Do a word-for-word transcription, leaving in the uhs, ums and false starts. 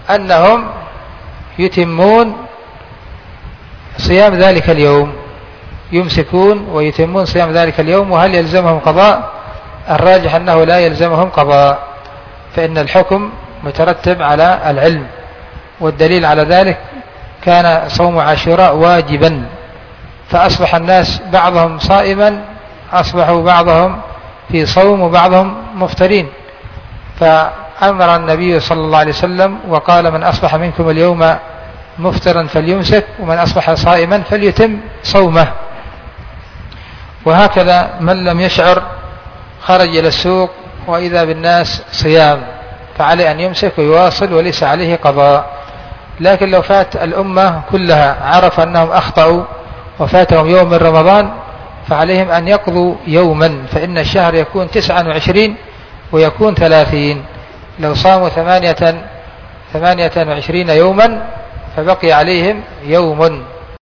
أنهم يتمون صيام ذلك اليوم، يمسكون ويتمون صيام ذلك اليوم. وهل يلزمهم قضاء؟ الراجح أنه لا يلزمهم قضاء، فإن الحكم مترتب على العلم. والدليل على ذلك كان صوم عاشوراء واجبا، فأصبح الناس بعضهم صائما، أصبحوا بعضهم في صوم وبعضهم مفطرين، فأمر النبي صلى الله عليه وسلم وقال: من أصبح منكم اليوم مفطرا فليمسك، ومن أصبح صائما فليتم صومه. وهكذا من لم يشعر خرج إلى السوق وإذا بالناس صيام فعليه أن يمسك ويواصل وليس عليه قضاء. لكن لو فات الأمة كلها عرف أنهم أخطأوا وفاتهم يوم من رمضان فعليهم أن يقضوا يوما، فإن الشهر يكون تسعة وعشرين ويكون ثلاثين. لو صاموا ثمانية ثمانية وعشرين يوما فبقي عليهم يوم،